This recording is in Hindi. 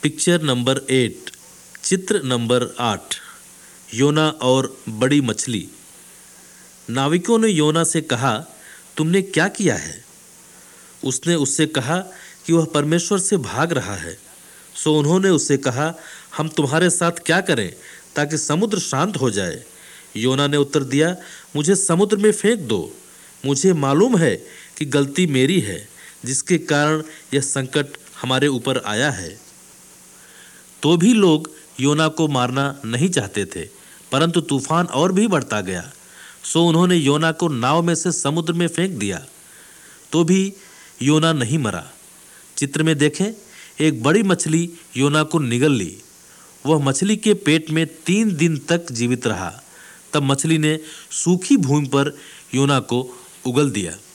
पिक्चर नंबर 8, चित्र नंबर 8, योना और बड़ी मछली। नाविकों ने योना से कहा, तुमने क्या किया है? उसने उससे कहा कि वह परमेश्वर से भाग रहा है। सो उन्होंने उससे कहा, हम तुम्हारे साथ क्या करें ताकि समुद्र शांत हो जाए? योना ने उत्तर दिया, मुझे समुद्र में फेंक दो। मुझे मालूम है कि गलती मेरी है, जिसके कारण यह संकट हमारे ऊपर आया है। तो भी लोग योना को मारना नहीं चाहते थे, परंतु तूफान और भी बढ़ता गया। सो उन्होंने योना को नाव में से समुद्र में फेंक दिया। तो भी योना नहीं मरा। चित्र में देखें, एक बड़ी मछली योना को निगल ली। वह मछली के पेट में 3 दिन तक जीवित रहा। तब मछली ने सूखी भूमि पर योना को उगल दिया।